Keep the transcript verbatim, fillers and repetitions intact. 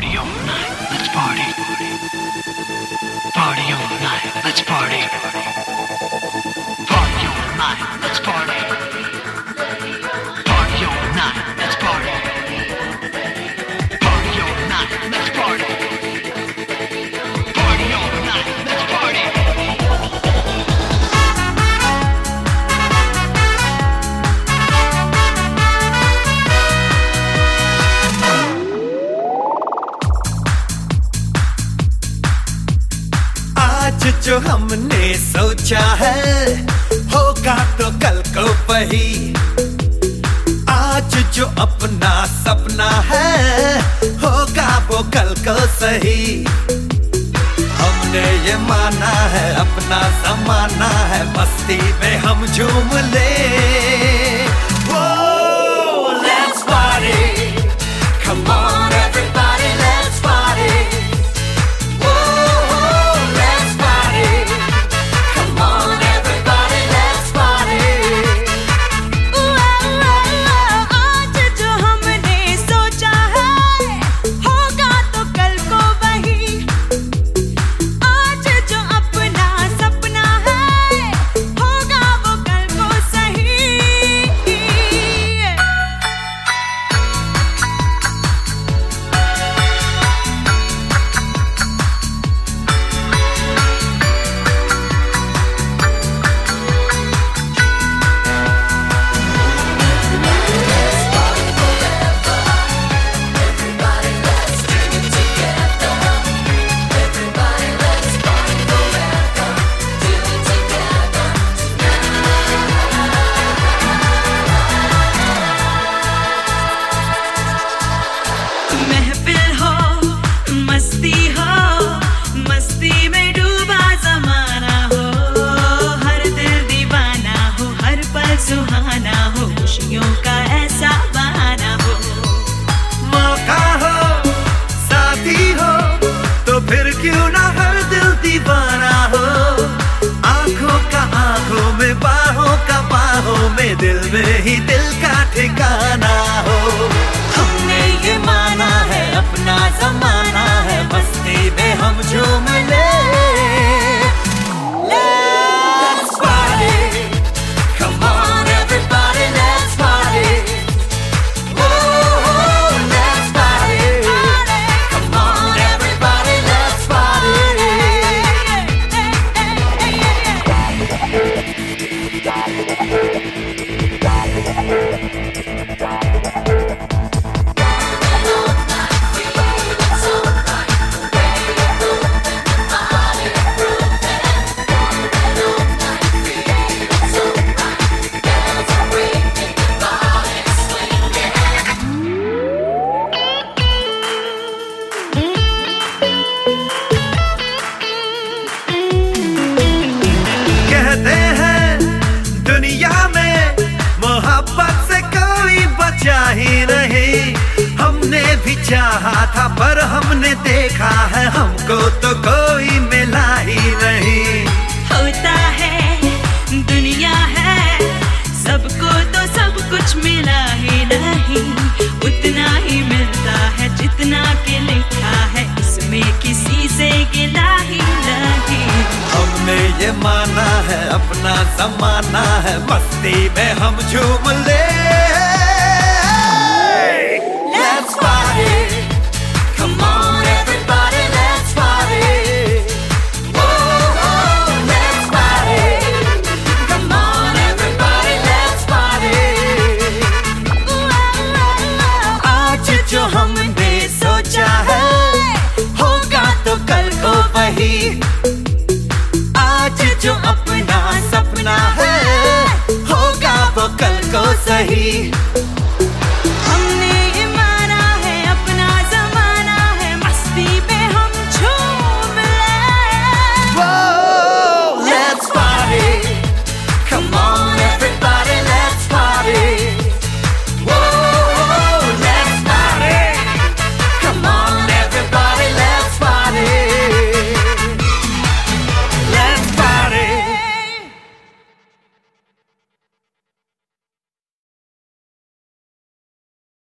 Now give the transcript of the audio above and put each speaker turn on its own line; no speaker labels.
Party all night, let's party. Party all night, let's party. Party all night, let's party. Party all night, let's party. Party all night, let's party. Party all night, let's party.
आज जो हमने सोचा है होगा तो कल को वही। आज जो अपना सपना है होगा वो कल को सही। हमने ये माना है अपना ज़माना है, मस्ती में हम झूम ले। Whoa, let's party, come on everybody, let's party.
सुहाना हो, खुशियों का ऐसा बहाना हो।
मौका हो, साथी हो, तो फिर क्यों ना हर दिल दीवाना हो। आंखों का आंखों में, बाहों का बाहों में, दिल में ही दिल का ठिकाना हो। हमने ये माना है अपना ज़माना है, मस्ती में हम झूम ले। कहते हैं दुनिया में मोहब्बत से कोई बचा ही नहीं। हमने भी चाहा था पर हमने देखा है हमको तो कोई मिला ही नहीं।
होता है दुनिया है, सबको तो सब कुछ मिला ही नहीं। उतना ही मिलता है जितना के लिखा है, इसमें किसी से गिला ही नहीं।
हमने ये माना है अपना ज़माना है, मस्ती में हम झूम ले। Let's party, come on everybody, let's party. Whoa, let's party, come on everybody, let's party. आज जो हमने सोचा है होगा तो कल को वही। आज जो अपना सपना है होगा वो कल को सही।